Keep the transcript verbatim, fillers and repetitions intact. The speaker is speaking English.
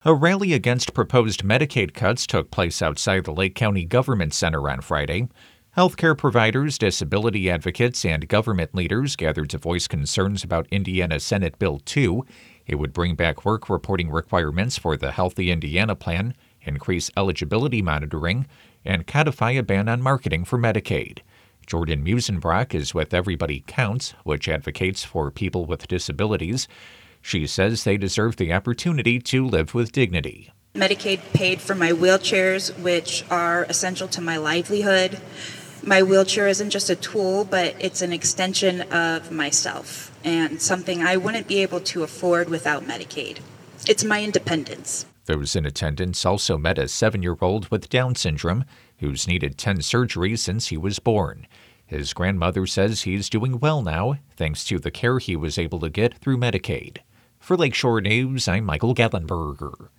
A rally against proposed Medicaid cuts took place outside the Lake County Government Center on Friday. Healthcare providers, disability advocates, and government leaders gathered to voice concerns about Indiana Senate Bill two. It would bring back work reporting requirements for the Healthy Indiana Plan, increase eligibility monitoring, and codify a ban on marketing for Medicaid. Jordan Musenbrock is with Everybody Counts, which advocates for people with disabilities. She says they deserve the opportunity to live with dignity. Medicaid paid for my wheelchairs, which are essential to my livelihood. My wheelchair isn't just a tool, but it's an extension of myself and something I wouldn't be able to afford without Medicaid. It's my independence. Those in attendance also met a seven-year-old with Down syndrome who's needed ten surgeries since he was born. His grandmother says he's doing well now, thanks to the care he was able to get through Medicaid. For Lakeshore News, I'm Michael Gallenberger.